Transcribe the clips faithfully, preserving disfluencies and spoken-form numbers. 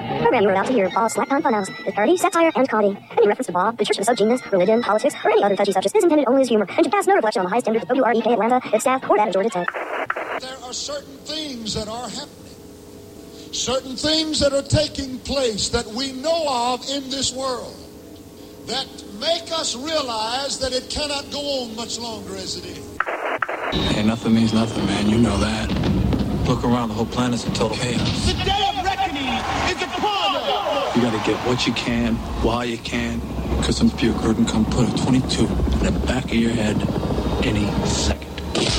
Program you are about to hear involves slack-time funhouse with parody, satire, and comedy. Any reference to Bob, the Church of the Sub-Genius, religion, politics, or any other touchy subject is intended only as humor and should pass no reflection on the high standards of W R E K Atlanta, its staff, or that of Georgia Tech. There are certain things that are happening, certain things that are taking place that we know of in this world that make us realize that it cannot go on much longer as it is. Hey, nothing means nothing, man. You know that. Look around, the whole planet's in total chaos. The day of reckoning is upon us. You gotta get what you can, while you can, because some puker can come put a twenty-two in the back of your head any second.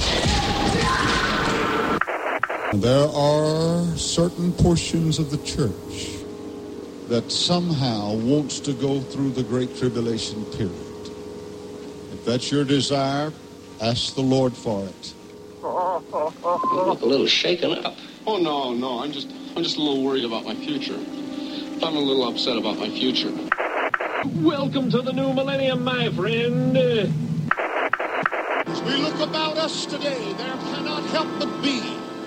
There are certain portions of the church that somehow wants to go through the Great Tribulation period. If that's your desire, ask the Lord for it. You look a little shaken up. Oh, no, no. I'm just I'm just a little worried about my future. I'm a little upset about my future. Welcome to the new millennium, my friend. As we look about us today, there cannot help but be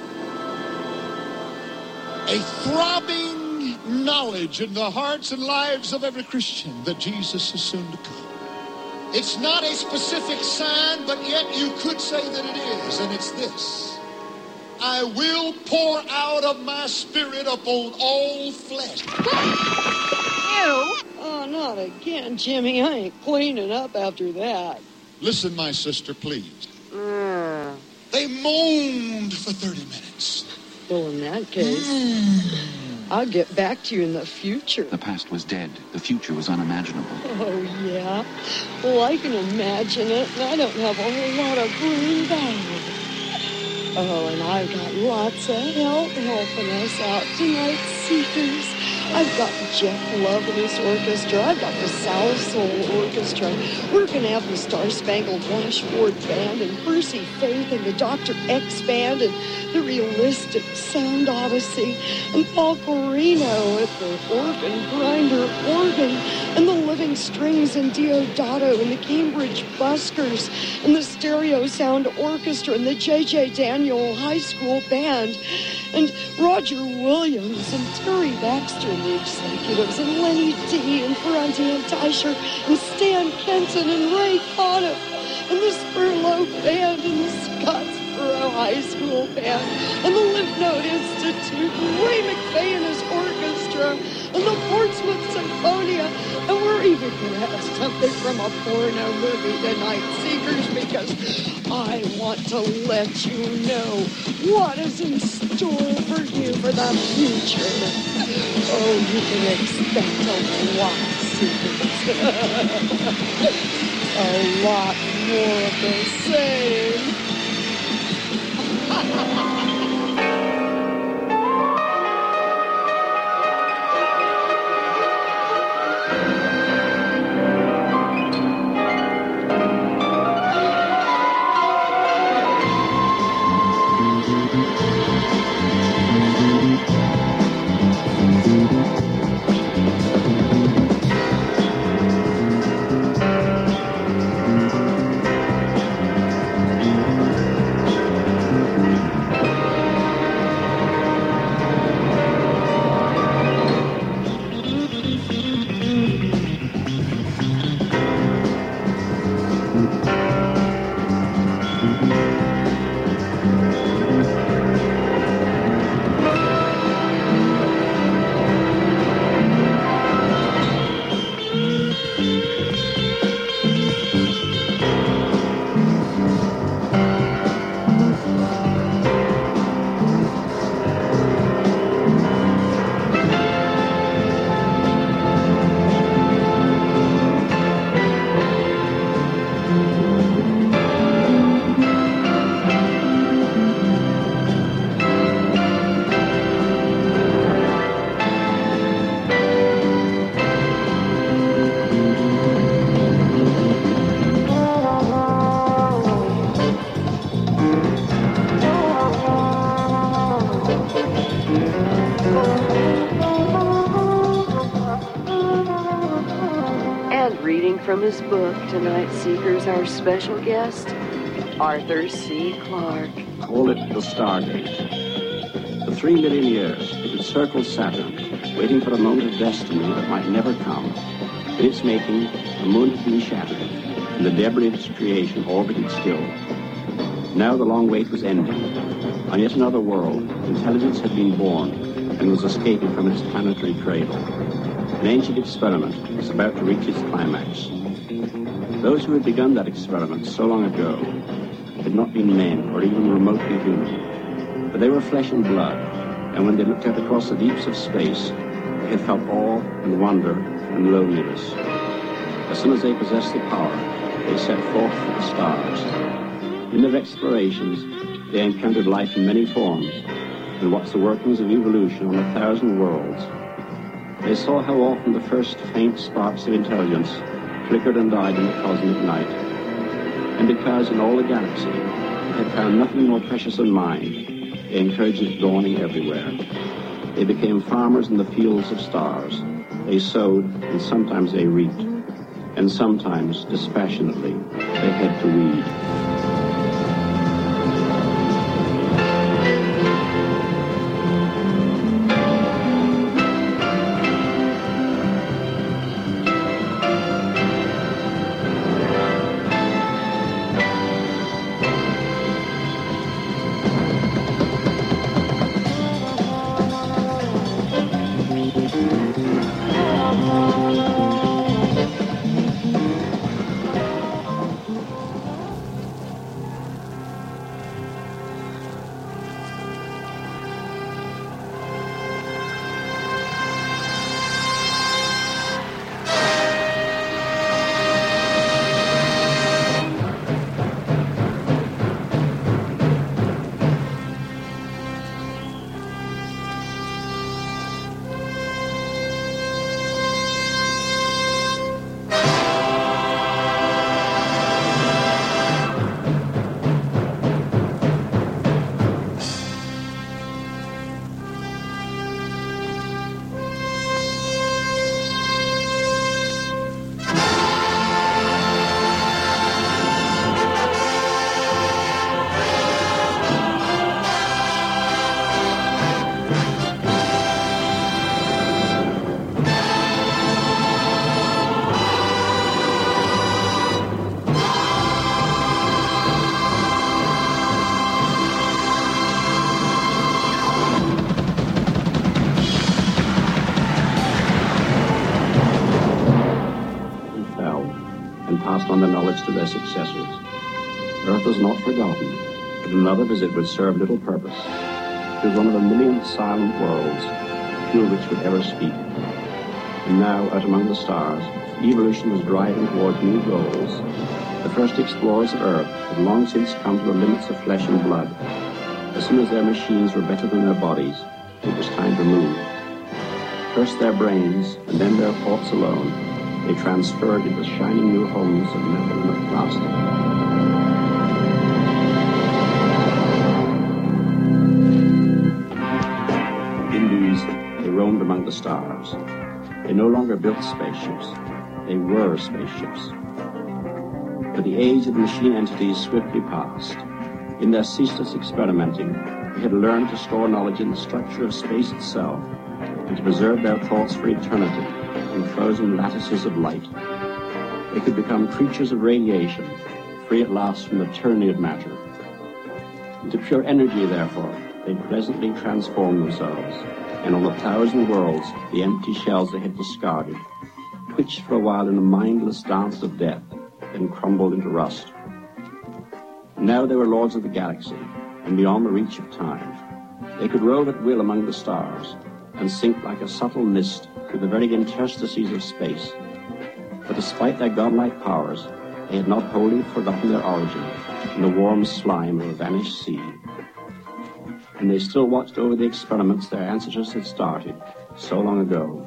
a throbbing knowledge in the hearts and lives of every Christian that Jesus is soon to come. It's not a specific sign, but yet you could say that it is, and it's this. I will pour out of my spirit upon all flesh. Ew. Oh, not again, Jimmy. I ain't cleaning up after that. Listen, my sister, please. Mm. They moaned for thirty minutes. Well, in that case, mm. I'll get back to you in the future. The past was dead. The future was unimaginable. Oh, yeah? Well, I can imagine it, and I don't have a whole lot of green bag. Oh, and I've got lots of help helping us out tonight, Seekers. I've got Jeff Lovelace Orchestra. I've got the South Soul Orchestra. We're going to have the Star Spangled Washboard Band and Percy Faith and the Doctor X Band and the Realistic Sound Odyssey and Paul Corino at the Organ Grinder Organ and the Living Strings and Diodato and the Cambridge Buskers and the Stereo Sound Orchestra and the J J Daniel High School Band and Roger Williams and Terry Baxter and the executives and Lenny D and Ferranti and Teicher and Stan Kenton and Ray Conniff and the Spurlow Band and the Scottsboro High School Band and the Lymph Node Institute and Ray McVeigh and his orchestra and the Portsmouth Symphonia, and we're even going to have something from a porno movie tonight, Seekers, because I want to let you know what is in store for you for the future. Oh, you can expect a lot, Seekers. A lot more of the same. From his book tonight, Seekers, our special guest, Arthur C. Clarke. Call it the Stargate. For three million years, it had circled Saturn, waiting for a moment of destiny that might never come. In its making, the moon had been shattered, and the debris of its creation orbited still. Now the long wait was ending. On yet another world, intelligence had been born and was escaping from its planetary cradle. An ancient experiment was about to reach its climax. Those who had begun that experiment so long ago had not been men or even remotely human, but they were flesh and blood, and when they looked out across the deeps of space, they had felt awe and wonder and loneliness. As soon as they possessed the power, they set forth for the stars. In their explorations, they encountered life in many forms and watched the workings of evolution on a thousand worlds. They saw how often the first faint sparks of intelligence flickered and died in the cosmic night. And because in all the galaxy they had found nothing more precious than mind, they encouraged its dawning everywhere. They became farmers in the fields of stars. They sowed, and sometimes they reaped, and sometimes, dispassionately, they had to weed. On the knowledge to their successors. Earth was not forgotten, but another visit would serve little purpose. It was one of a million silent worlds, few of which would ever speak. And now, out among the stars, evolution was driving towards new goals. The first explorers of Earth had long since come to the limits of flesh and blood. As soon as their machines were better than their bodies, it was time to move. First their brains, and then their thoughts alone, they transferred into shining new homes of metal and of plastic. In these, they roamed among the stars. They no longer built spaceships. They were spaceships. But the age of the machine entities swiftly passed. In their ceaseless experimenting, they had learned to store knowledge in the structure of space itself and to preserve their thoughts for eternity in frozen lattices of light. They could become creatures of radiation, free at last from the tyranny of matter. Into pure energy, therefore, they pleasantly transformed themselves, and on a thousand worlds, the empty shells they had discarded twitched for a while in a mindless dance of death, then crumbled into rust. Now they were lords of the galaxy, and beyond the reach of time. They could rove at will among the stars, and sink like a subtle mist through the very interstices of space. But despite their godlike powers, they had not wholly forgotten their origin in the warm slime of a vanished sea. And they still watched over the experiments their ancestors had started so long ago.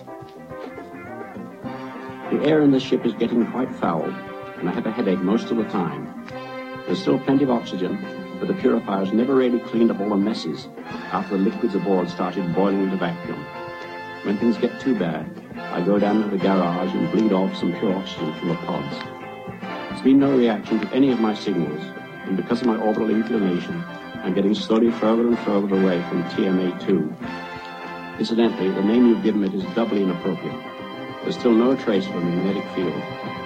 The air in the ship is getting quite foul, and I have a headache most of the time. There's still plenty of oxygen, but the purifiers never really cleaned up all the messes after the liquids aboard started boiling into vacuum. When things get too bad, I go down to the garage and bleed off some pure oxygen from the pods. There's been no reaction to any of my signals, and because of my orbital inclination, I'm getting slowly further and further away from T M A two. Incidentally, the name you've given it is doubly inappropriate. There's still no trace of a magnetic field.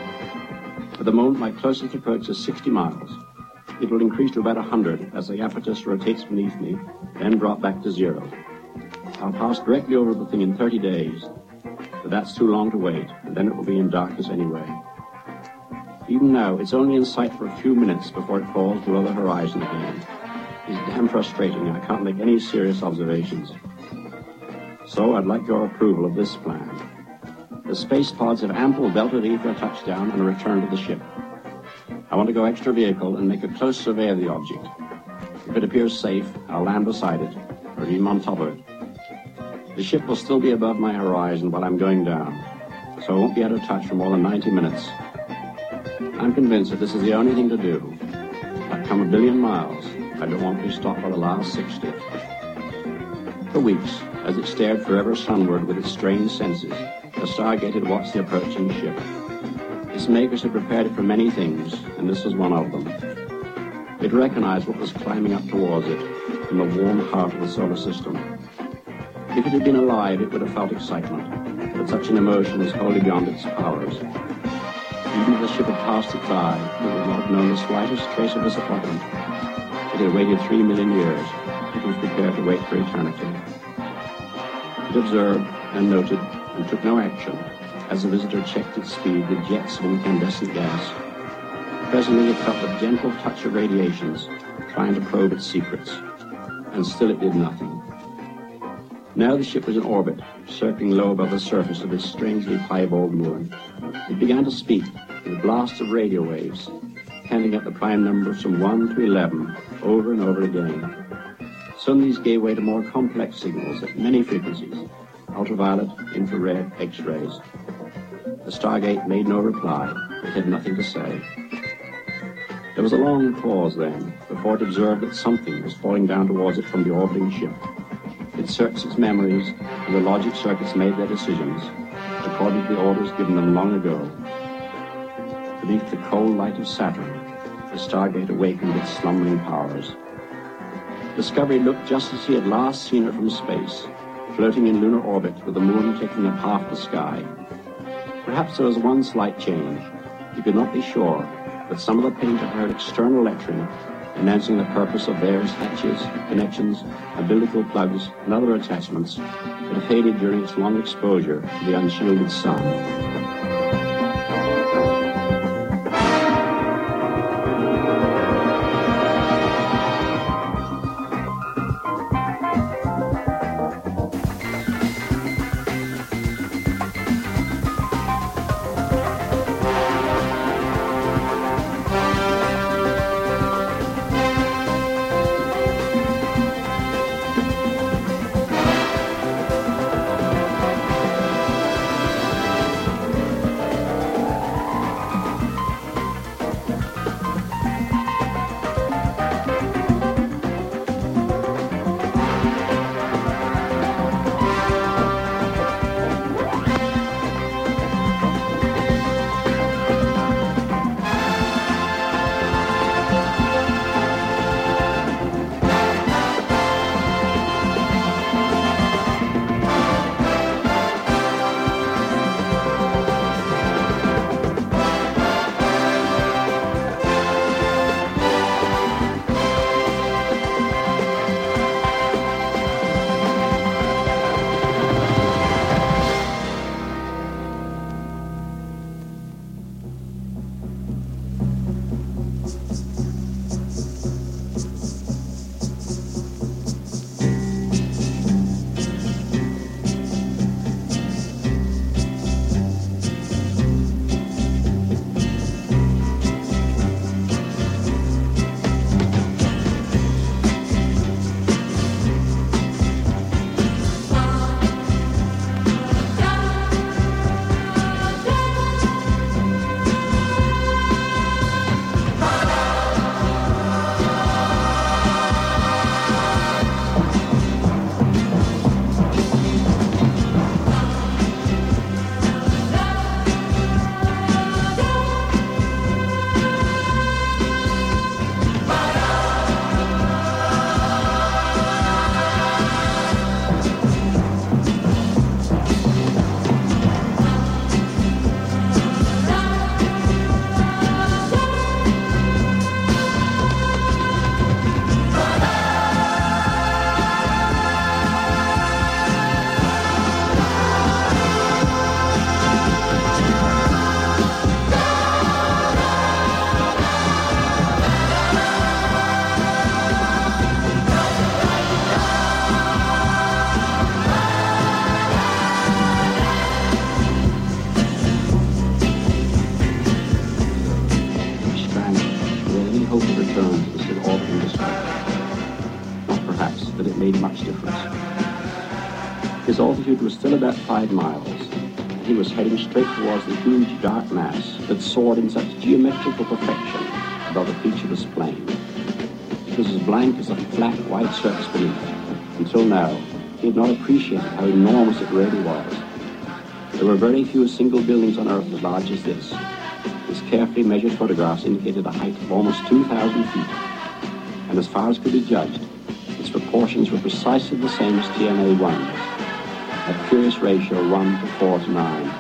At the moment, my closest approach is sixty miles. It will increase to about one hundred as the apparatus rotates beneath me, then drop back to zero. I'll pass directly over the thing in thirty days, but that's too long to wait, and then it will be in darkness anyway. Even now, it's only in sight for a few minutes before it falls below the horizon again. It's damn frustrating. I can't make any serious observations. So I'd like your approval of this plan. The space pods have ample delta D for a touchdown and a return to the ship. I want to go extra vehicle and make a close survey of the object. If it appears safe, I'll land beside it, or even on top of it. The ship will still be above my horizon while I'm going down, so I won't be out of touch for more than ninety minutes. I'm convinced that this is the only thing to do. I've come a billion miles. I don't want to be stopped by the last sixty. For weeks, as it stared forever sunward with its strange senses, the Stargate had watched the approaching ship. Its makers had prepared it for many things, and this was one of them. It recognized what was climbing up towards it from the warm heart of the solar system. If it had been alive, it would have felt excitement, but such an emotion was wholly beyond its powers. Even if the ship had passed it by, it would not have known the slightest trace of disappointment. It had waited three million years. It was prepared to wait for eternity. It observed and noted and took no action as the visitor checked its speed with jets of incandescent gas. Presently it felt the gentle touch of radiations trying to probe its secrets, and still it did nothing. Now the ship was in orbit, circling low above the surface of this strangely piebald moon. It began to speak with blasts of radio waves, counting up the prime numbers from one to eleven over and over again. Soon these gave way to more complex signals at many frequencies, ultraviolet, infrared, X-rays. The Stargate made no reply. It had nothing to say. There was a long pause then, before it observed that something was falling down towards it from the orbiting ship. It searched its memories, and the logic circuits made their decisions, according to the orders given them long ago. Beneath the cold light of Saturn, the Stargate awakened its slumbering powers. Discovery looked just as he had last seen her from space, floating in lunar orbit with the moon taking up half the sky. Perhaps there was one slight change. He could not be sure, but some of the painter heard external lettering announcing the purpose of various hatches, connections, umbilical plugs, and other attachments that had faded during its long exposure to the unshielded sun. altitude was still about five miles, and he was heading straight towards the huge dark mass that soared in such geometrical perfection above the featureless plain. It was as blank as a flat, white surface beneath. Until now, he had not appreciated how enormous it really was. There were very few single buildings on Earth as large as this. His carefully measured photographs indicated a height of almost two thousand feet, and as far as could be judged, its proportions were precisely the same as T M A one's, that curious ratio one to four to nine.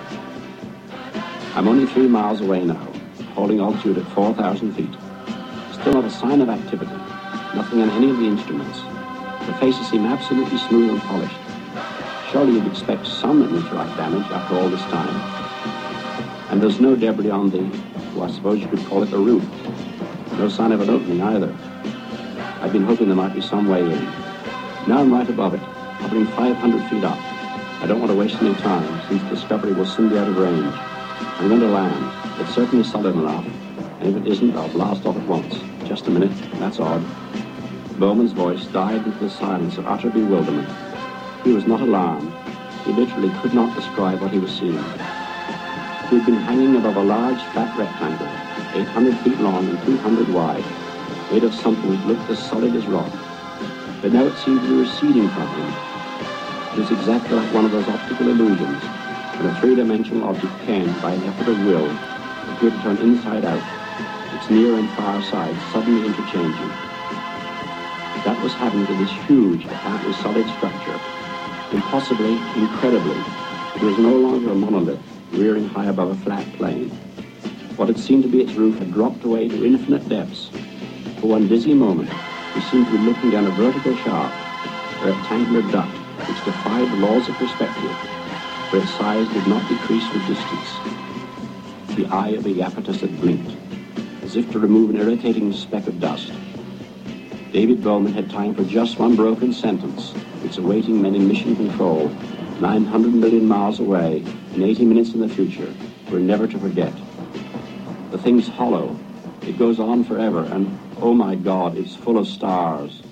I'm only three miles away now, holding altitude at four thousand feet. Still not a sign of activity, nothing on any of the instruments. The faces seem absolutely smooth and polished. Surely you'd expect some meteorite damage after all this time. And there's no debris on the, well, I suppose you could call it the roof. No sign of an opening either. I've been hoping there might be some way in. Now I'm right above it, hovering five hundred feet up. I don't want to waste any time, since discovery will soon be out of range. I'm going to land. It's certainly solid enough, and if it isn't, I'll blast off at once. Just a minute, that's odd. Bowman's voice died into the silence of utter bewilderment. He was not alarmed. He literally could not describe what he was seeing. He had been hanging above a large, flat rectangle, eight hundred feet long and two hundred wide, made of something that looked as solid as rock. But now it seemed to be receding from him. It was exactly like one of those optical illusions, when a three-dimensional object can, by an effort of will, appear to turn inside out, its near and far sides suddenly interchanging. That was happening to this huge, apparently solid structure. Impossibly, incredibly, it was no longer a monolith rearing high above a flat plain. What had seemed to be its roof had dropped away to infinite depths. For one dizzy moment, we seemed to be looking down a vertical shaft, a rectangular duct which defied the laws of perspective, where its size did not decrease with distance. The eye of the Iapetus had blinked, as if to remove an irritating speck of dust. David Bowman had time for just one broken sentence, which awaiting men in mission control, nine hundred million miles away, and eighty minutes in the future, were never to forget. The thing's hollow. It goes on forever, and, oh my God, it's full of stars.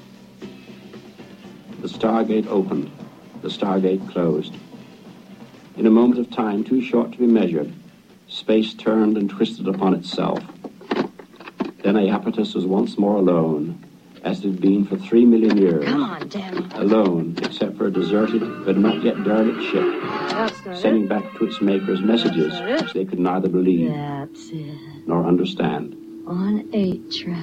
The Stargate opened. The Stargate closed. In a moment of time too short to be measured, space turned and twisted upon itself. Then Iapetus was once more alone, as it had been for three million years. Come on, Danny. Alone, except for a deserted but not yet derelict ship, sending it. back to its makers messages which they could neither believe That's it. nor understand. On eight track.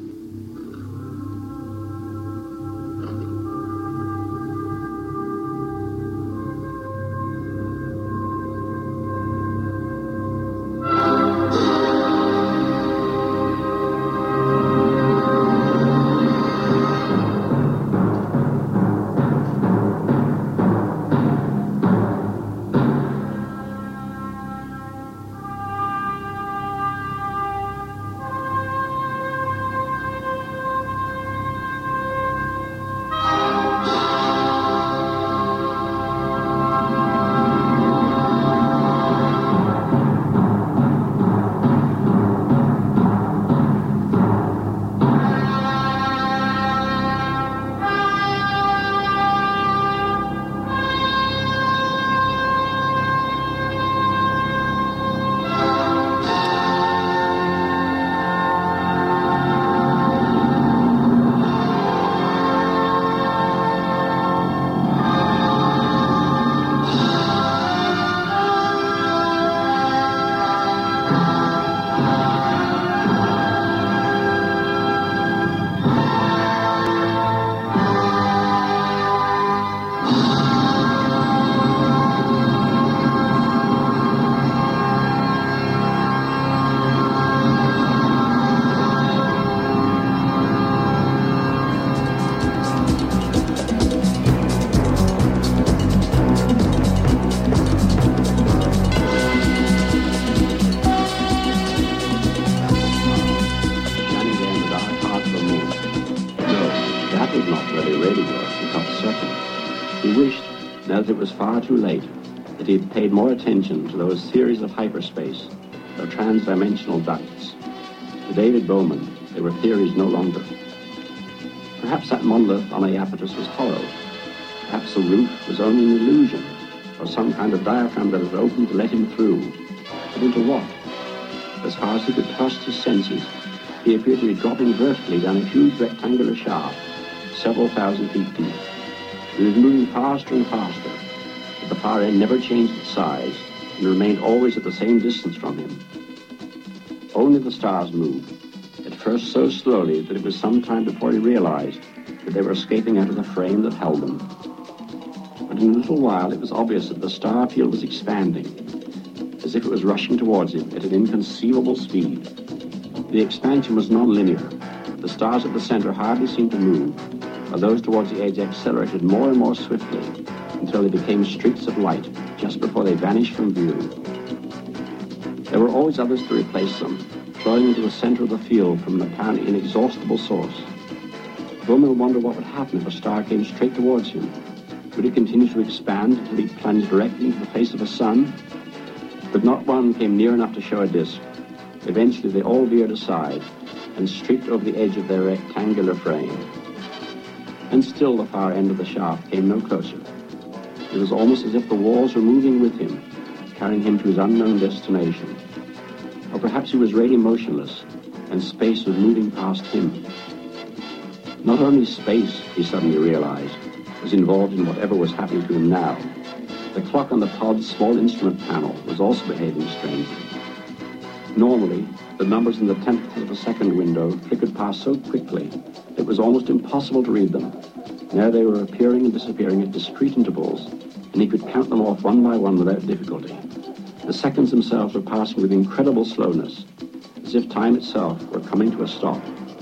It was far too late, that he had paid more attention to those theories of hyperspace, or transdimensional ducts. To David Bowman, they were theories no longer. Perhaps that monolith on Iapetus was hollow. Perhaps the roof was only an illusion, or some kind of diaphragm that was opened to let him through. But into what? As far as he could trust his senses, he appeared to be dropping vertically down a huge rectangular shaft, several thousand feet deep. He was moving faster and faster, but the far end never changed its size and remained always at the same distance from him. Only the stars moved, at first so slowly that it was some time before he realized that they were escaping out of the frame that held them. But in a little while it was obvious that the star field was expanding, as if it was rushing towards him at an inconceivable speed. The expansion was non-linear. The stars at the center hardly seemed to move, while those towards the edge accelerated more and more swiftly until they became streaks of light just before they vanished from view. There were always others to replace them, flowing into the center of the field from an apparently inexhaustible source. Bowman wondered what would happen if a star came straight towards him. Would it continue to expand until he plunged directly into the face of a sun? But not one came near enough to show a disk. Eventually they all veered aside and streaked over the edge of their rectangular frame. And still the far end of the shaft came no closer. It was almost as if the walls were moving with him, carrying him to his unknown destination. Or perhaps he was really motionless, and space was moving past him. Not only space, he suddenly realized, was involved in whatever was happening to him now. The clock on the pod's small instrument panel was also behaving strangely. Normally, the numbers in the tenth of a second window flickered past so quickly it was almost impossible to read them. Now they were appearing and disappearing at discrete intervals, and he could count them off one by one without difficulty. The seconds themselves were passing with incredible slowness, as if time itself were coming to a stop.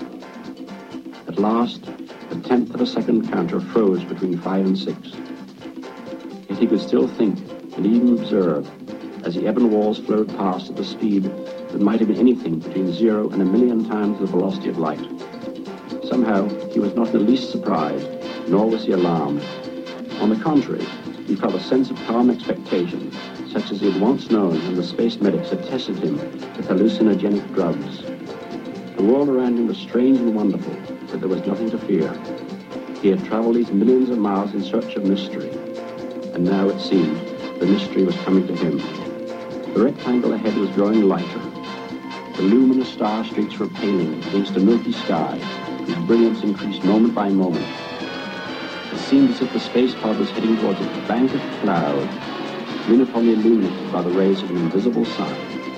At last, the tenth of a second counter froze between five and six. Yet he could still think and even observe as the ebon walls flowed past at the speed that might have been anything between zero and a million times the velocity of light. Somehow, he was not in the least surprised, nor was he alarmed. On the contrary, he felt a sense of calm expectation, such as he had once known when the space medics had tested him with hallucinogenic drugs. The world around him was strange and wonderful, but there was nothing to fear. He had traveled these millions of miles in search of mystery, and now it seemed the mystery was coming to him. The rectangle ahead was growing lighter. The luminous star streaks were paling against a milky sky, whose brilliance increased moment by moment. It seemed as if the space pod was heading towards a bank of cloud, uniformly illuminated by the rays of an invisible sun.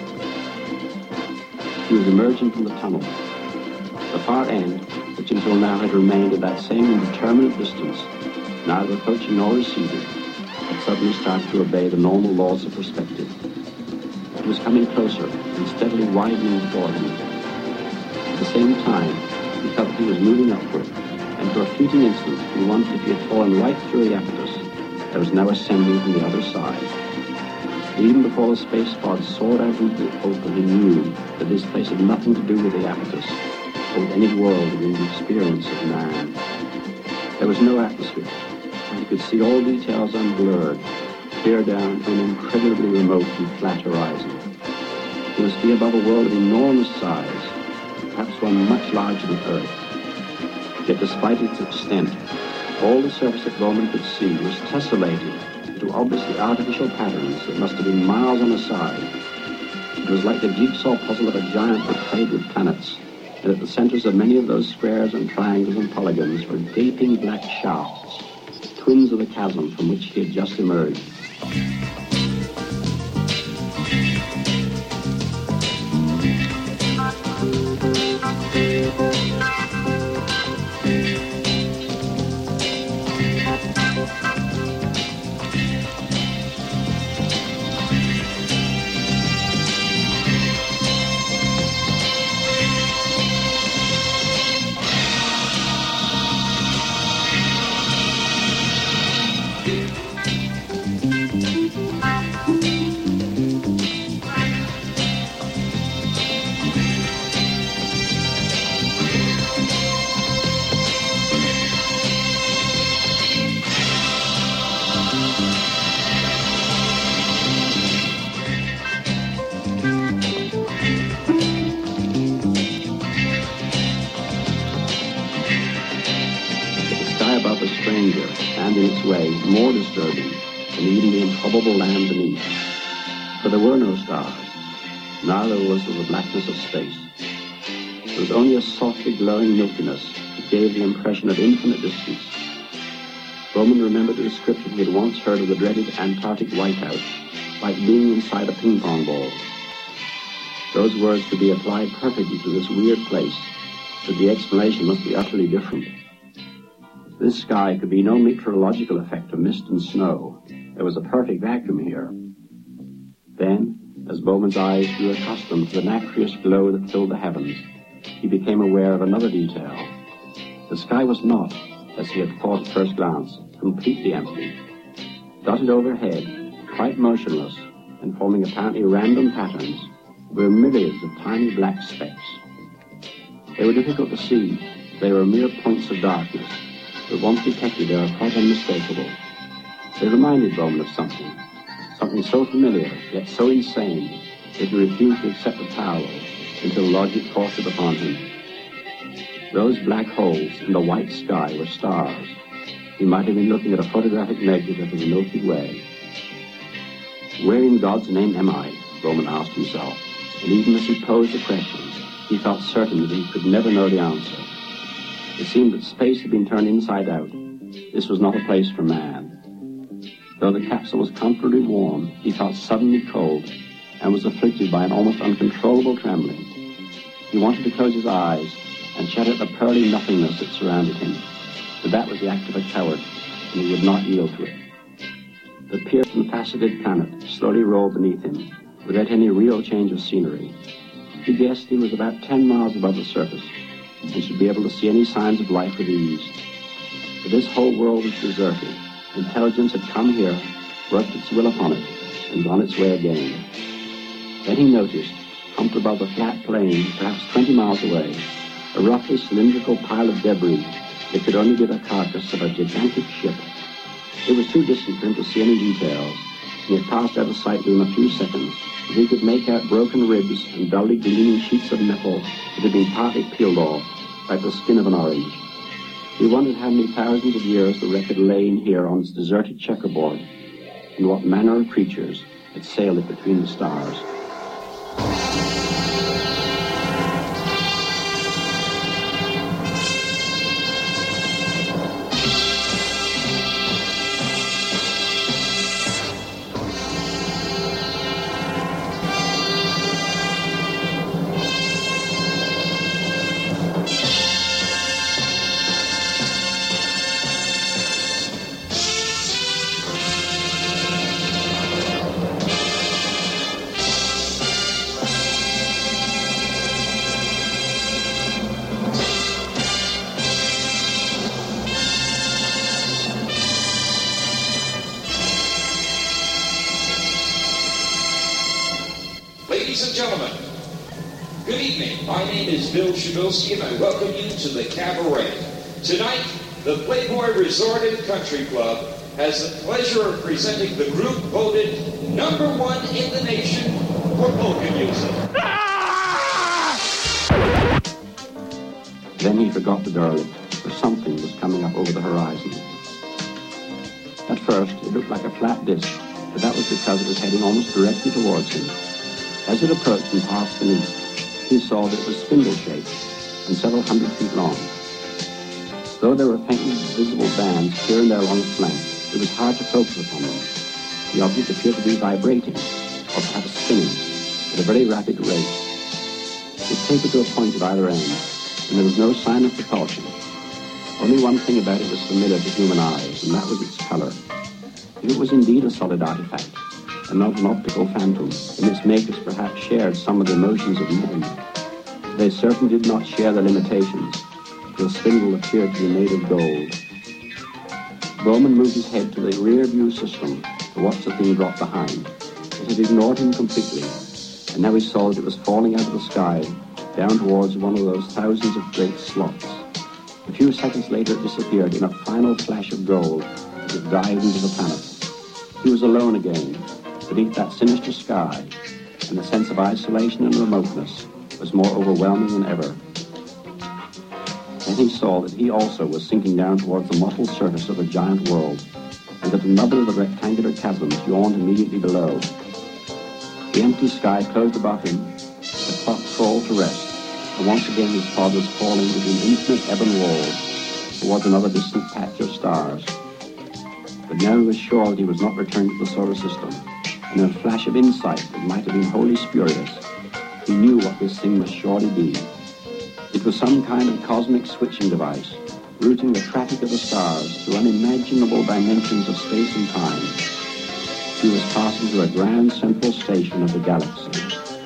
He was emerging from the tunnel. The far end, which until now had remained at that same indeterminate distance, neither approaching nor receding, had suddenly started to obey the normal laws of perspective. It was coming closer and steadily widening before him. At the same time, he felt that he was moving upward, and for a fleeting instant he wondered if he had fallen right through the apertus that was now ascending from the other side. Even before the space pod soared out into the open, he knew that this place had nothing to do with the apertus, or with any world within the experience of man. There was no atmosphere, and he could see all details unblurred, clear down to an incredibly remote and flat horizon. He must be above a world of enormous size, perhaps one much larger than Earth. Yet despite its extent, all the surface that Bowman could see was tessellated into obviously artificial patterns that must have been miles on a side. It was like the jigsaw puzzle of a giant that played with planets, and at the centers of many of those squares and triangles and polygons were gaping black shafts, twins of the chasm from which he had just emerged. More disturbing, the and even the improbable land beneath. For there were no stars, neither was there the blackness of space. There was only a softly glowing milkiness that gave the impression of infinite distance. Bowman remembered the description he had once heard of the dreaded Antarctic whiteout, like being inside a ping-pong ball. Those words could be applied perfectly to this weird place, but the explanation must be utterly different. This sky could be no meteorological effect of mist and snow. There was a perfect vacuum here. Then, as Bowman's eyes grew accustomed to the nacreous glow that filled the heavens, he became aware of another detail. The sky was not, as he had thought at first glance, completely empty. Dotted overhead, quite motionless, and forming apparently random patterns, were myriads of tiny black specks. They were difficult to see. They were mere points of darkness, but once detected they were quite unmistakable. They reminded Bowman of something, something so familiar, yet so insane, that he refused to accept the parallel until logic forced it upon him. Those black holes in the white sky were stars. He might have been looking at a photographic negative of the Milky Way. Where in God's name am I? Bowman asked himself, and even as he posed the question, he felt certain that he could never know the answer. It seemed that space had been turned inside out. This was not a place for man. Though the capsule was comfortably warm, he felt suddenly cold and was afflicted by an almost uncontrollable trembling. He wanted to close his eyes and shut out the pearly nothingness that surrounded him, but that was the act of a coward, and he would not yield to it. The pierced and faceted planet slowly rolled beneath him, without any real change of scenery. He guessed he was about ten miles above the surface, and should be able to see any signs of life with ease. But this whole world was deserted. Intelligence had come here, worked its will upon it, and gone its way again. Then he noticed, humped above the flat plain, perhaps twenty miles away, a roughly cylindrical pile of debris that could only be the carcass of a gigantic ship. It was too distant for him to see any details, and he had passed out of sight within a few seconds, but he could make out broken ribs and dully gleaming sheets of metal that had been partly peeled off, like the skin of an orange. He wondered how many thousands of years the wreck had lain here on its deserted checkerboard, and what manner of creatures had sailed it between the stars. Ladies and gentlemen, good evening. My name is Bill Shabilsky, and I welcome you to the Cabaret. Tonight, the Playboy Resort and Country Club has the pleasure of presenting the group voted number one in the nation for polka music. Then he forgot the derelict, for something was coming up over the horizon. At first, it looked like a flat disk, but that was because it was heading almost directly towards him. As it approached and passed beneath, he saw that it was spindle-shaped and several hundred feet long. Though there were faintly visible bands here and there along its length, it was hard to focus upon them. The object appeared to be vibrating, or perhaps spinning, at a very rapid rate. It tapered to a point at either end, and there was no sign of propulsion. Only one thing about it was familiar to human eyes, and that was its color. If it was indeed a solid artifact, and not an optical phantom, and its makers perhaps shared some of the emotions of men, they certainly did not share the limitations. The spindle appeared to be made of gold. Bowman moved his head to the rear view system to watch the thing drop behind. It had ignored him completely, and now he saw that it was falling out of the sky down towards one of those thousands of great slots. A few seconds later it disappeared in a final flash of gold as it dived into the planet. He was alone again, beneath that sinister sky, and the sense of isolation and remoteness was more overwhelming than ever. Then he saw that he also was sinking down towards the mottled surface of a giant world, and that another of the rectangular chasms yawned immediately below. The empty sky closed above him, the clock crawled to rest, and once again his pod was falling between infinite ebon walls towards another distant patch of stars. But now he was sure that he was not returning to the solar system, and in a flash of insight that might have been wholly spurious, he knew what this thing must surely be. It was some kind of cosmic switching device, routing the traffic of the stars through unimaginable dimensions of space and time. He was passing through a grand central station of the galaxy.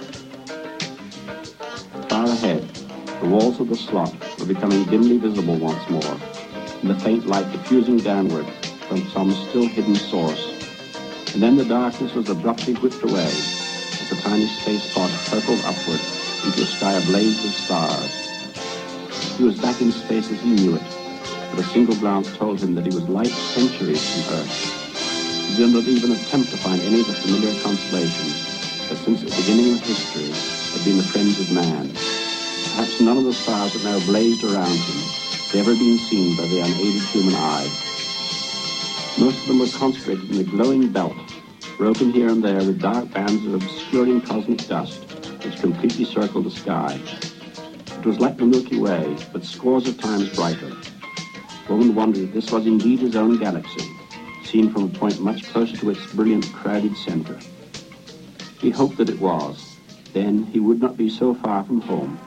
Far ahead, the walls of the slot were becoming dimly visible once more, and the faint light diffusing downward from some still hidden source. And then the darkness was abruptly whipped away as the tiny space pod hurtled upward into a sky ablaze with stars. He was back in space as he knew it, but a single glance told him that he was light centuries from Earth. He did not even attempt to find any of the familiar constellations that since the beginning of history had been the friends of man. Perhaps none of the stars that now blazed around him had ever been seen by the unaided human eye. Most of them were concentrated in a glowing belt, broken here and there with dark bands of obscuring cosmic dust, which completely circled the sky. It was like the Milky Way, but scores of times brighter. Bowman wondered if this was indeed his own galaxy, seen from a point much closer to its brilliant, crowded center. He hoped that it was. Then he would not be so far from home.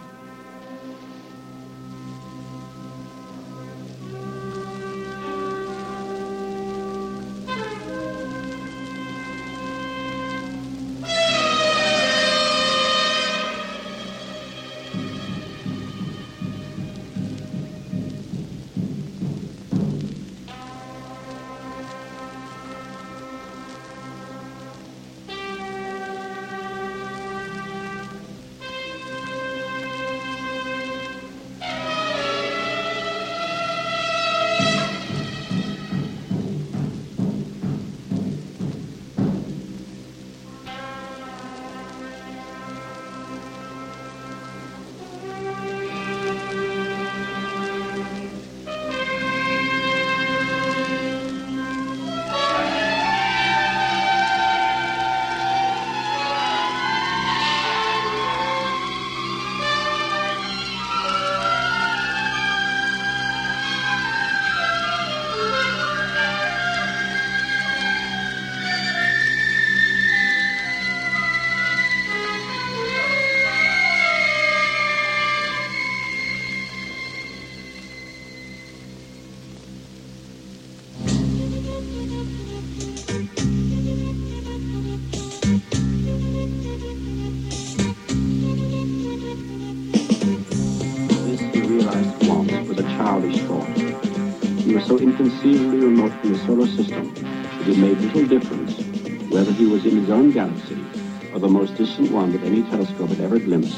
So inconceivably remote from the solar system that it made little difference whether he was in his own galaxy or the most distant one that any telescope had ever glimpsed.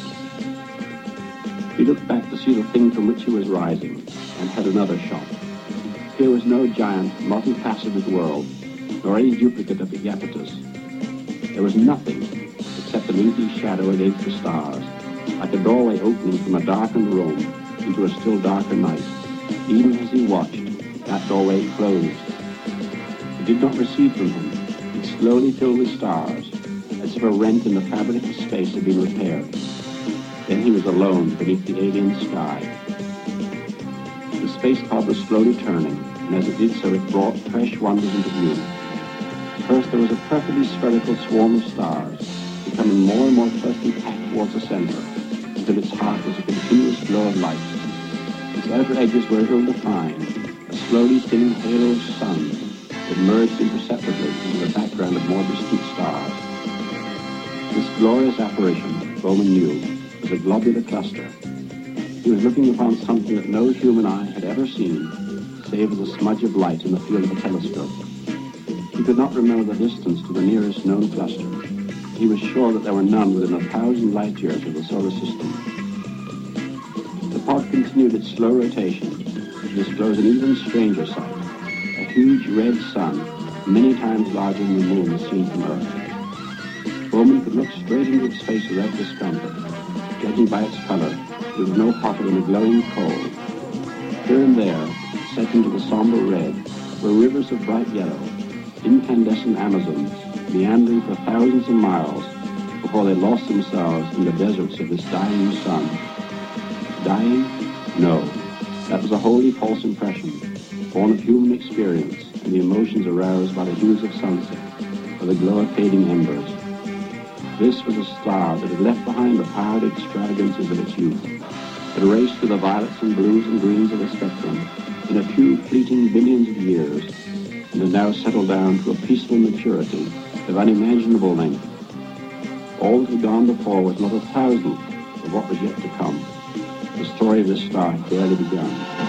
He looked back to see the thing from which he was rising and had another shock. Here was no giant, multifaceted world, nor any duplicate of the Iapetus. There was nothing except an inky shadow against the stars, like a doorway opening from a darkened room into a still darker night. Even as he watched, that doorway closed. It did not recede from him. It slowly filled with stars, as if a rent in the fabric of space had been repaired. Then he was alone beneath the alien sky. The space pod was slowly turning, and as it did so, it brought fresh wonders into view. First, there was a perfectly spherical swarm of stars, becoming more and more closely packed towards the center, until its heart was a continuous glow of light. Its outer edges were ill-defined, a slowly thinning halo of sun that merged imperceptibly into the background of more distant stars. This glorious apparition, Bowman knew, was a globular cluster. He was looking upon something that no human eye had ever seen, save as a smudge of light in the field of a telescope. He could not remember the distance to the nearest known cluster. He was sure that there were none within a thousand light years of the solar system. The pod continued its slow rotation to disclose an even stranger sight, a huge red sun, many times larger than the moon seen from Earth. Bowman could look straight into its face without discomfort. Judging by its color, it was no hotter than a glowing coal. Here and there, set into the somber red, were rivers of bright yellow, incandescent Amazons, meandering for thousands of miles before they lost themselves in the deserts of this dying sun. Dying? No. That was a wholly false impression, born of human experience and the emotions aroused by the hues of sunset or the glow of fading embers. This was a star that had left behind the powdered extravagances of its youth. It raced through the violets and blues and greens of the spectrum in a few fleeting billions of years, and had now settled down to a peaceful maturity of unimaginable length. All that had gone before was not a thousandth of what was yet to come. The story of this star had barely begun.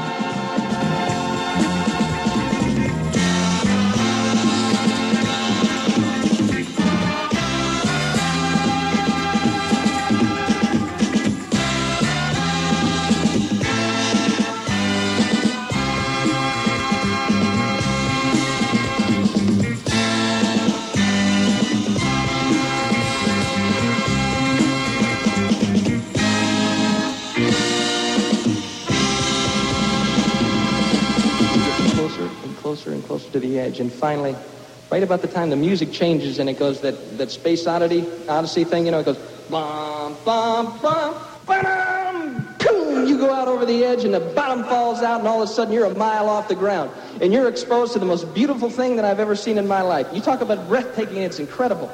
And closer to the edge, and finally, right about the time the music changes and it goes that, that Space Oddity, Odyssey thing, you know, it goes bum, bum, bum, bum, boom, you go out over the edge and the bottom falls out and all of a sudden you're a mile off the ground and you're exposed to the most beautiful thing that I've ever seen in my life. You talk about breathtaking, it's incredible.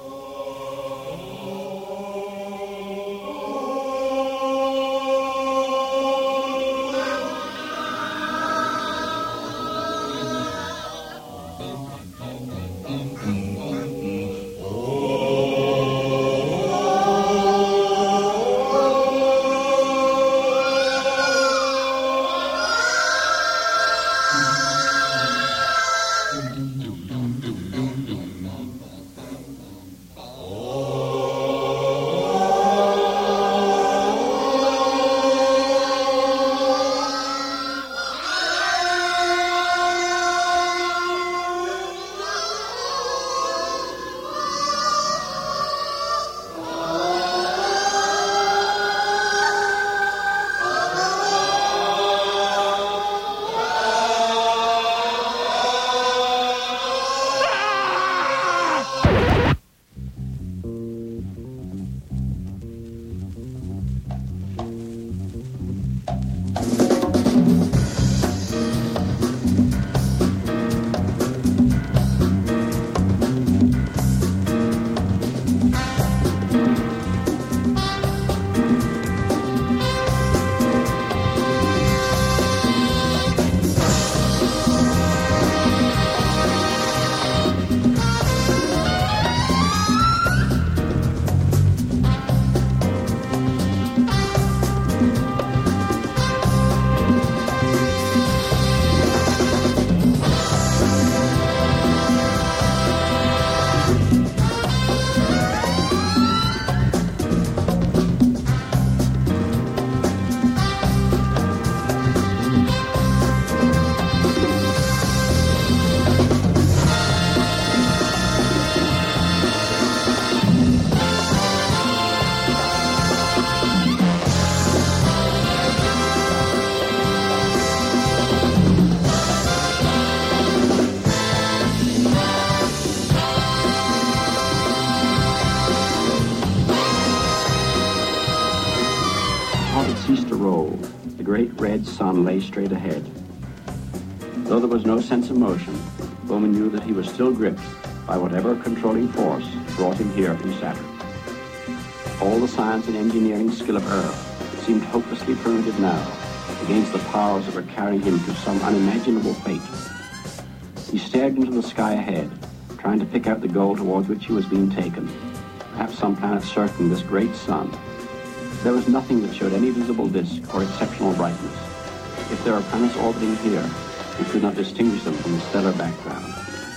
Sun lay straight ahead. Though there was no sense of motion, Bowman knew that he was still gripped by whatever controlling force brought him here from Saturn. All the science and engineering skill of Earth seemed hopelessly primitive now against the powers that were carrying him to some unimaginable fate. He stared into the sky ahead, trying to pick out the goal towards which he was being taken, perhaps some planet circling this great sun. There was nothing that showed any visible disk or exceptional brightness. If there are planets orbiting here, he could not distinguish them from the stellar background.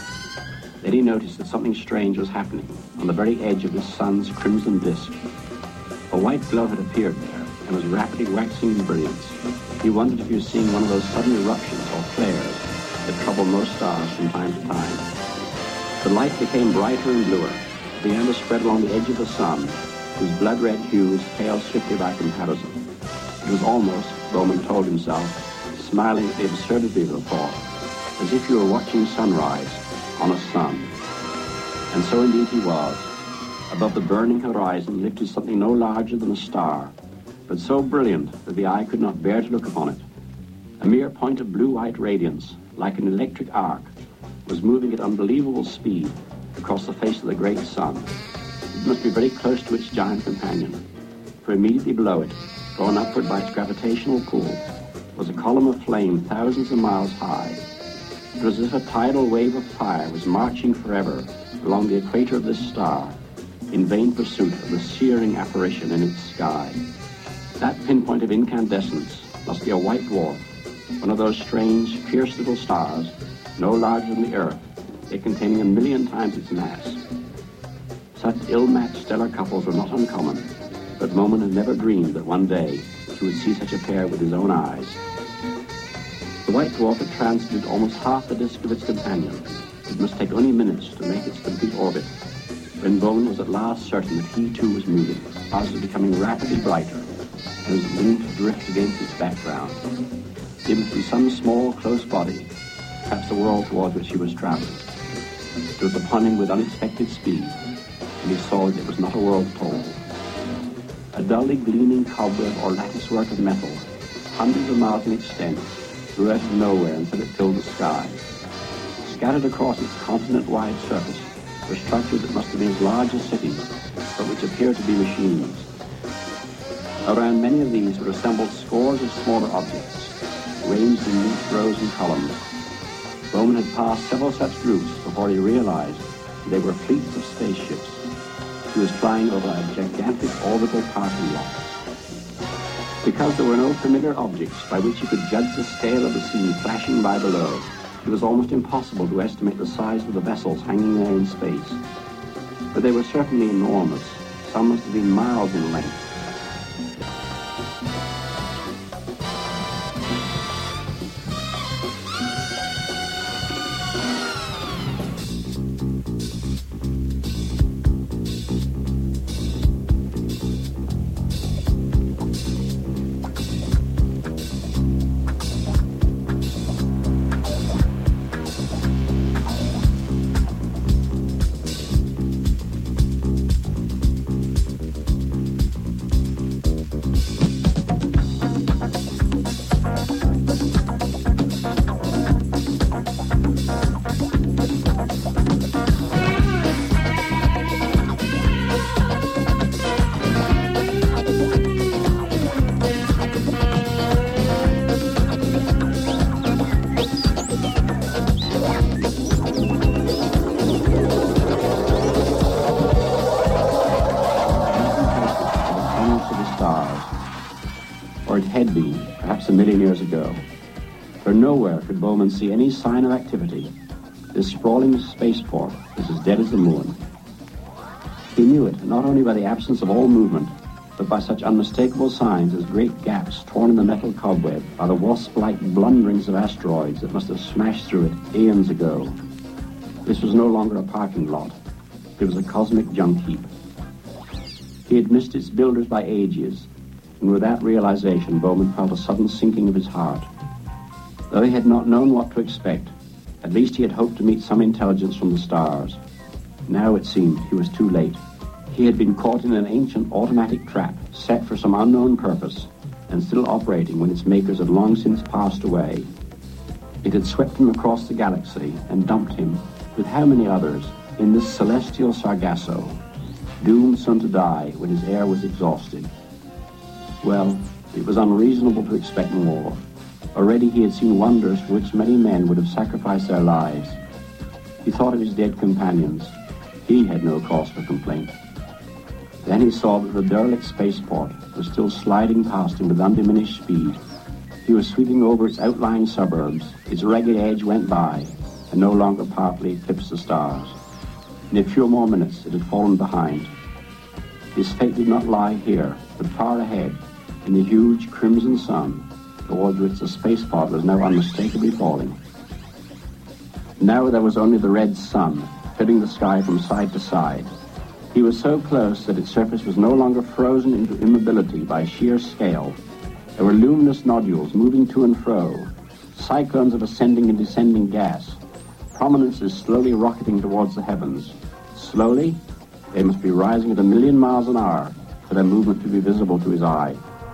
Then he noticed that something strange was happening on the very edge of this sun's crimson disk. A white glow had appeared there and was rapidly waxing in brilliance. He wondered if he was seeing one of those sudden eruptions or flares that trouble most stars from time to time. The light became brighter and bluer, began to spread along the edge of the sun, whose blood-red hues paled swiftly by comparison. It was almost, Bowman told himself, smiling at the absurdity of the thought, as if you were watching sunrise on a sun. And so indeed he was. Above the burning horizon lifted something no larger than a star, but so brilliant that the eye could not bear to look upon it. A mere point of blue-white radiance, like an electric arc, was moving at unbelievable speed across the face of the great sun. It must be very close to its giant companion, for immediately below it, drawn upward by its gravitational pull, was a column of flame thousands of miles high. It was as if a tidal wave of fire was marching forever along the equator of this star, in vain pursuit of the searing apparition in its sky. That pinpoint of incandescence must be a white dwarf, one of those strange, fierce little stars, no larger than the Earth, yet containing a million times its mass. Such ill-matched stellar couples were not uncommon, but Bowman had never dreamed that one day he would see such a pair with his own eyes. The white dwarf had transited almost half the disk of its companion. It must take only minutes to make its complete orbit, when Bowman was at last certain that he too was moving, positively becoming rapidly brighter, and was beginning to drift against its background. It must be some small, close body, perhaps the world towards which he was traveling. It was upon him with unexpected speed, and he saw that it was not a world at all. A dully gleaming cobweb or latticework of metal, hundreds of miles in extent, grew out of nowhere until it filled the sky. Scattered across its continent-wide surface were structures that must have been as large as cities, but which appeared to be machines. Around many of these were assembled scores of smaller objects, ranged in neat rows and columns. Bowman had passed several such groups before he realized that they were fleets of spaceships. He was flying over a gigantic orbital parking lot. Because there were no familiar objects by which he could judge the scale of the scene flashing by below, it was almost impossible to estimate the size of the vessels hanging there in space. But they were certainly enormous. Some must have been miles in length. A million years ago. For nowhere could Bowman see any sign of activity. This sprawling spaceport was as dead as the moon. He knew it not only by the absence of all movement, but by such unmistakable signs as great gaps torn in the metal cobweb by the wasp-like blunderings of asteroids that must have smashed through it eons ago. This was no longer a parking lot. It was a cosmic junk heap. He had missed its builders by ages, and with that realization, Bowman felt a sudden sinking of his heart. Though he had not known what to expect, at least he had hoped to meet some intelligence from the stars. Now, it seemed, he was too late. He had been caught in an ancient automatic trap, set for some unknown purpose, and still operating when its makers had long since passed away. It had swept him across the galaxy and dumped him, with how many others, in this celestial Sargasso, doomed soon to die when his air was exhausted. Well, it was unreasonable to expect more. Already he had seen wonders for which many men would have sacrificed their lives. He thought of his dead companions. He had no cause for complaint. Then he saw that the derelict spaceport was still sliding past him with undiminished speed. He was sweeping over its outlying suburbs. Its ragged edge went by, and no longer partly eclipsed the stars. In a few more minutes, it had fallen behind. His fate did not lie here, but far ahead, in the huge crimson sun, towards which the spaceport was now unmistakably falling. Now there was only the red sun, filling the sky from side to side. He was so close that its surface was no longer frozen into immobility by sheer scale. There were luminous nodules moving to and fro, cyclones of ascending and descending gas, prominence is slowly rocketing towards the heavens. Slowly, they must be rising at a million miles an hour for their movement to be visible to his eye.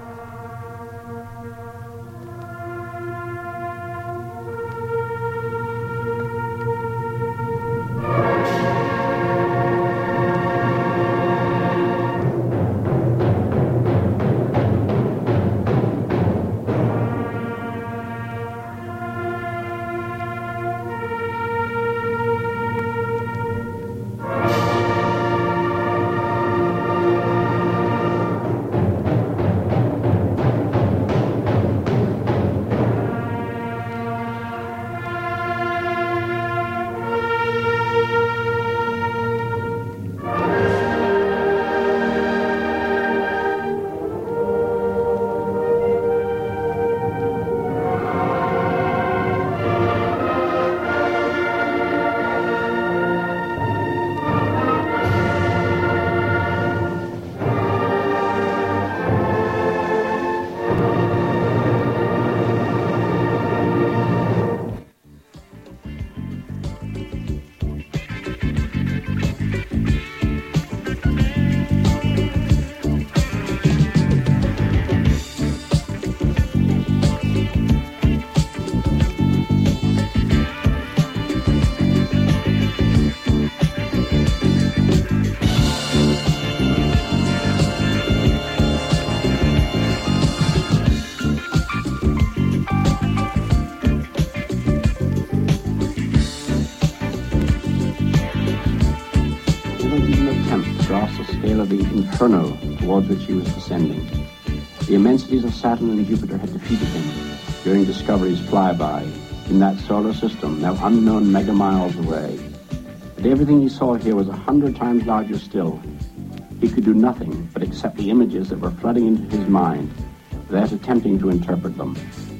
Inferno towards which he was descending. The immensities of Saturn and Jupiter had defeated him during Discovery's flyby in that solar system, now unknown megamiles away. But everything he saw here was a hundred times larger still. He could do nothing but accept the images that were flooding into his mind without attempting to interpret them.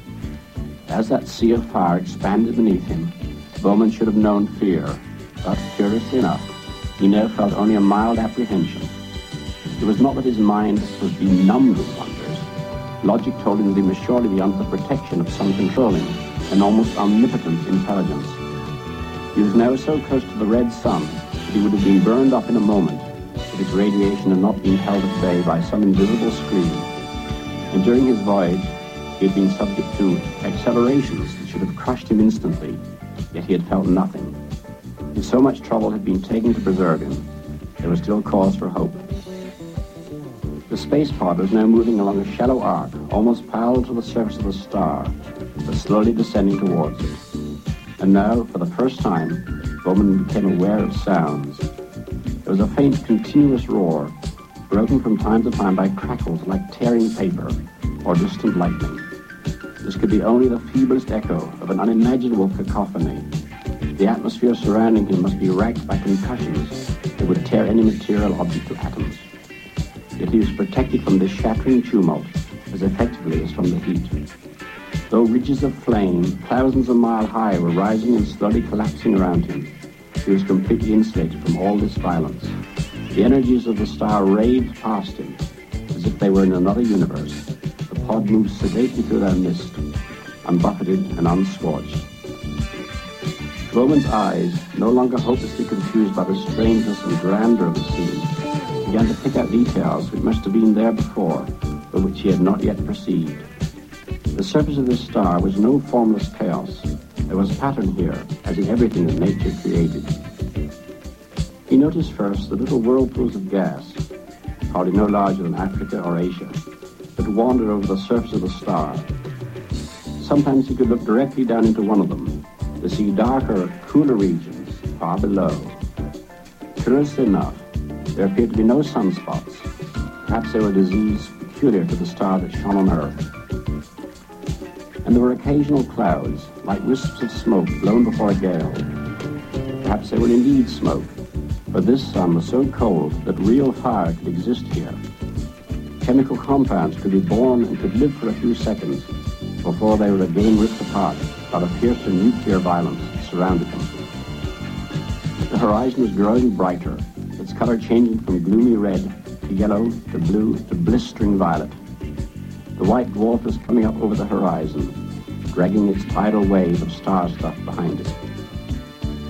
As that sea of fire expanded beneath him, Bowman should have known fear, but curiously enough, he now felt only a mild apprehension. It was not that his mind was benumbed with wonders. Logic told him that he must surely be under the protection of some controlling and almost omnipotent intelligence. He was now so close to the red sun that he would have been burned up in a moment if its radiation had not been held at bay by some invisible screen. And during his voyage, he had been subject to accelerations that should have crushed him instantly, yet he had felt nothing. If so much trouble had been taken to preserve him, there was still cause for hope. The space pod was now moving along a shallow arc, almost parallel to the surface of the star, but slowly descending towards it. And now, for the first time, Bowman became aware of sounds. There was a faint, continuous roar, broken from time to time by crackles like tearing paper or distant lightning. This could be only the feeblest echo of an unimaginable cacophony. The atmosphere surrounding him must be racked by concussions that would tear any material object to atoms. Yet he was protected from this shattering tumult as effectively as from the heat. Though ridges of flame, thousands of miles high, were rising and slowly collapsing around him, he was completely insulated from all this violence. The energies of the star raved past him, as if they were in another universe. The pod moved sedately through their mist, unbuffeted and unscorched. Bowman's eyes, no longer hopelessly confused by the strangeness and grandeur of the scene, began to pick out details which must have been there before, but which he had not yet perceived. The surface of this star was no formless chaos. There was pattern here, as in everything that nature created. He noticed first the little whirlpools of gas, hardly no larger than Africa or Asia, that wandered over the surface of the star. Sometimes he could look directly down into one of them, to see darker, cooler regions far below. Curiously enough, there appeared to be no sunspots. Perhaps they were a disease peculiar to the star that shone on Earth. And there were occasional clouds, like wisps of smoke blown before a gale. Perhaps they were indeed smoke, but this sun was so cold that real fire could exist here. Chemical compounds could be born and could live for a few seconds before they were again ripped apart by the fierce and nuclear violence that surrounded them. The horizon was growing brighter, its color changing from gloomy red to yellow to blue to blistering violet. The white dwarf was coming up over the horizon, dragging its tidal wave of star stuff behind it.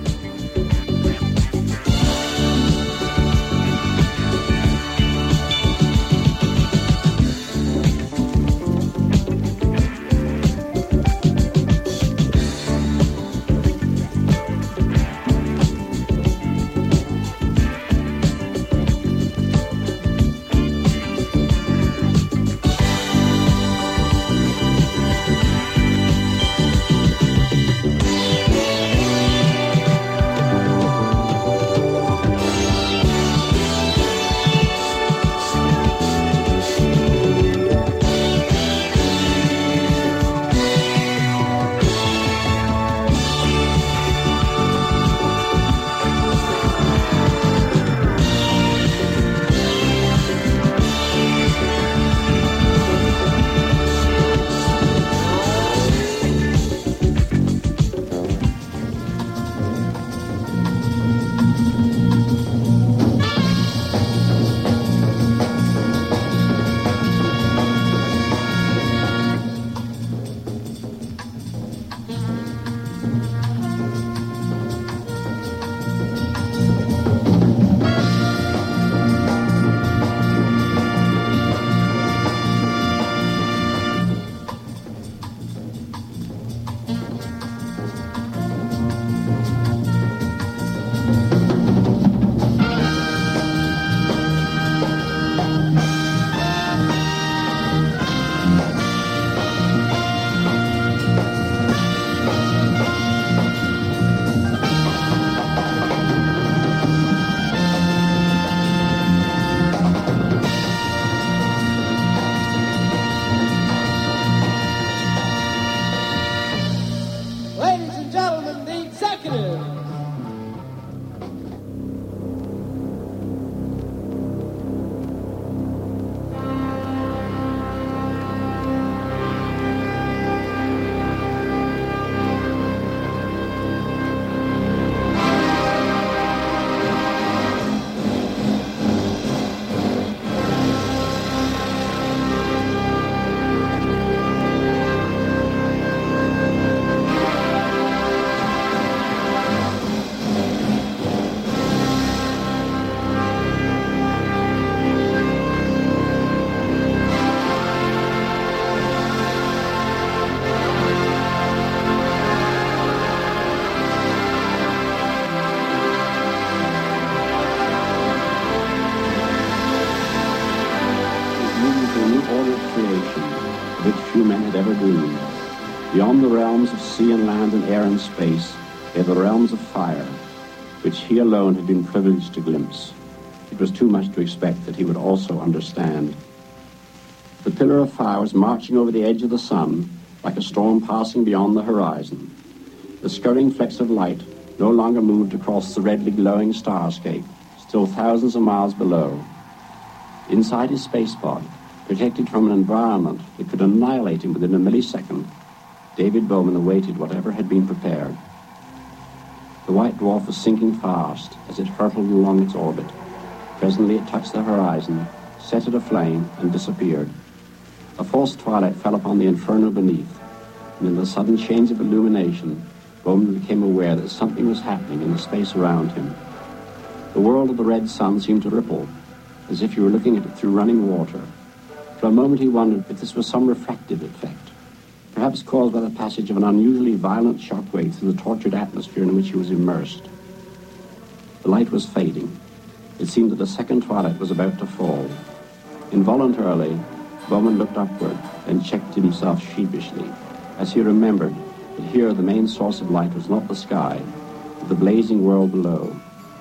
order of creation of which few men had ever dreamed. Beyond the realms of sea and land and air and space lay the realms of fire, which he alone had been privileged to glimpse. It was too much to expect that he would also understand. The pillar of fire was marching over the edge of the sun like a storm passing beyond the horizon. The scurrying flecks of light no longer moved across the redly glowing starscape, still thousands of miles below. Inside his space pod, protected from an environment that could annihilate him within a millisecond, David Bowman awaited whatever had been prepared. The white dwarf was sinking fast as it hurtled along its orbit. Presently it touched the horizon, set it aflame, and disappeared. A false twilight fell upon the inferno beneath, and in the sudden change of illumination, Bowman became aware that something was happening in the space around him. The world of the red sun seemed to ripple, as if you were looking at it through running water. For a moment he wondered if this was some refractive effect, perhaps caused by the passage of an unusually violent shockwave through the tortured atmosphere in which he was immersed. The light was fading. It seemed that the second twilight was about to fall. Involuntarily, Bowman looked upward and checked himself sheepishly, as he remembered that here the main source of light was not the sky, but the blazing world below.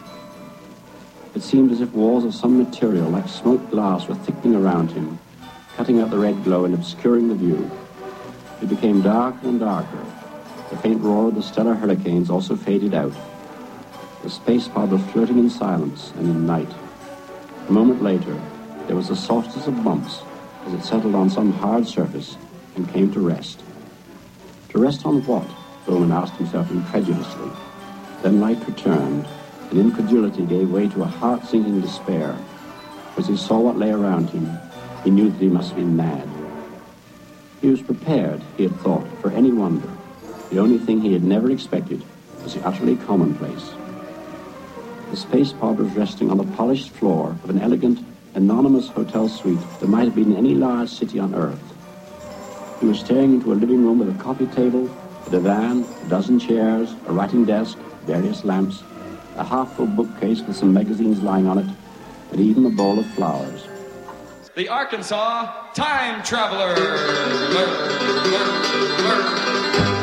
It seemed as if walls of some material like smoked glass were thickening around him, cutting out the red glow and obscuring the view. It became darker and darker. The faint roar of the stellar hurricanes also faded out. The space pod was floating in silence and in night. A moment later, there was the softest of bumps as it settled on some hard surface and came to rest. To rest on what? Bowman asked himself incredulously. Then light returned, and incredulity gave way to a heart-sinking despair. As he saw what lay around him, he knew that he must be mad. He was prepared, he had thought, for any wonder. The only thing he had never expected was the utterly commonplace. The space pod was resting on the polished floor of an elegant, anonymous hotel suite that might have been in any large city on Earth. He was staring into a living room with a coffee table, a divan, a dozen chairs, a writing desk, various lamps, a half-full bookcase with some magazines lying on it, and even a bowl of flowers. The Arkansas Time Traveler! Lurk, lurk, lurk.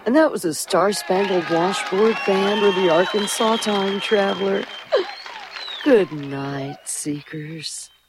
And that was a Star-Spangled Washboard Band with the Arkansas Time Traveler. Good night, Seekers.